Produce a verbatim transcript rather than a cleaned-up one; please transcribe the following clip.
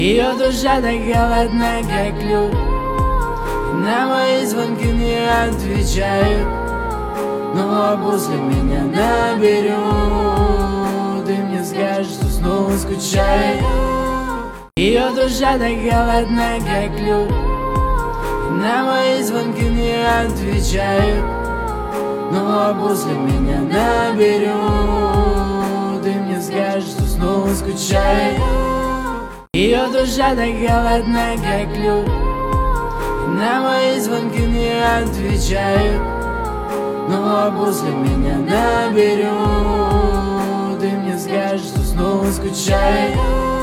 Ее душа так голодна, как лед, на мои звонки не отвечает. Ну а после меня наберет и мне скажет, что снова скучает. Ее душа так голодна, как лед, на мои звонки не отвечает. Ну а после меня наберет и мне скажет, что снова скучает. Ее душа так голодна, как лед, на мои звонки не отвечает. Ну а после меня наберет и мне скажет, что снова скучает.